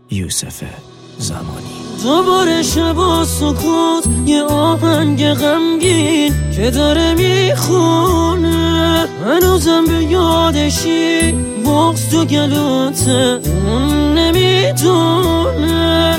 یوسف زمانی. دوباره شب و سکوت، یه آهنگ غمگین که داره میخونه، هنوزم به یادشی، بغض تو گلوته، اون نمیدونه.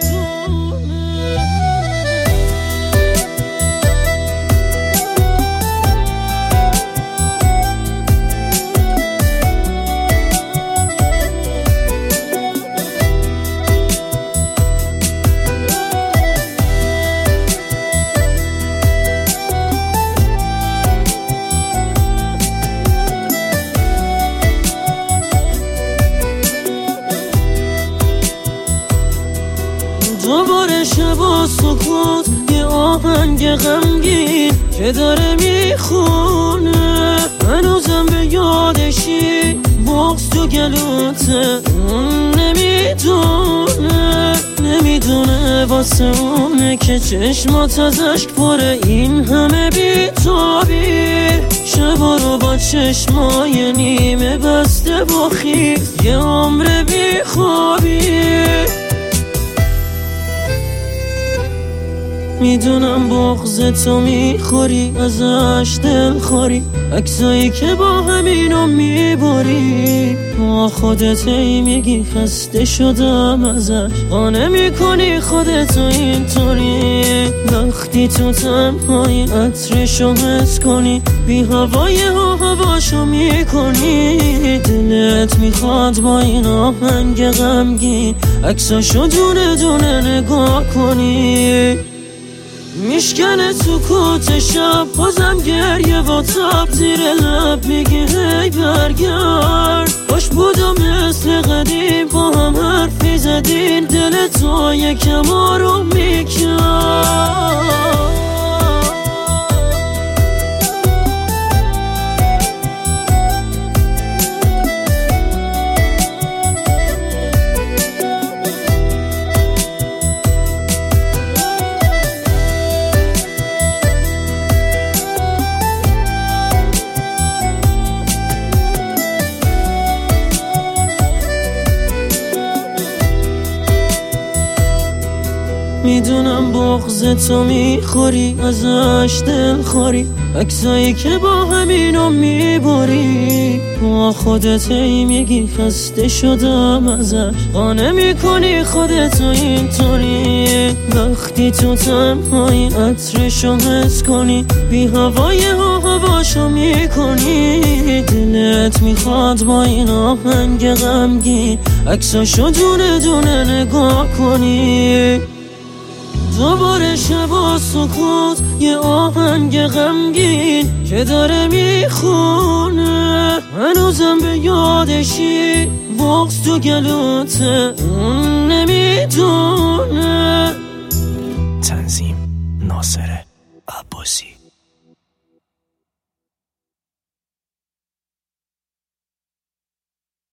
دوباره شب و سکوت، یه آهنگ غمگین که داره میخونه، هنوزم به یادشی، بغض تو گلوته، اون نمیدونه واسه اونه که چشمات از اشک پره، این همه بی‌تابی. شبا رو با چشمای نیمه بسته با خیز، یه عمر بیخوابی. میدونم بغض تو میخوری، ازش دل خوری، عکسایی که با همینو میبری، با خودت ای میگی خسته شدم ازش، قانع میکنی خودتو اینطوری. وقتی تو تنهایی عطرشو حس کنی، بی هوای هواشو میکنی، دلت میخواد با این آهنگ غمگین عکساشو دونه دونه نگاه کنی. میشکنه سکوت شب، بازم گریه و تب زیر لب میگی هی برگرد. باش بودم مثل قدیم، با هم حرفی زدین، دل تو یکم آروم میکرد. میدونم بغض تو میخوری، ازش دل خوری، عکسایی که با همینو میبری، با خودت ای میگی خسته شدم ازش، قانع میکنی خودتو اینطوری. وقتی تو تنهایی عطرشو حس کنی، بی هوای هواشو میکنی، دلت میخواد با این آهنگ غمگین عکساشو دونه دونه نگاه کنی. دوباره شب و سکوت، یه آهنگ غمگین که داره میخونه، هنوزم به یادشی، بغض تو گلوته، اون نمیدونه. تنظیم ناصر عباسی.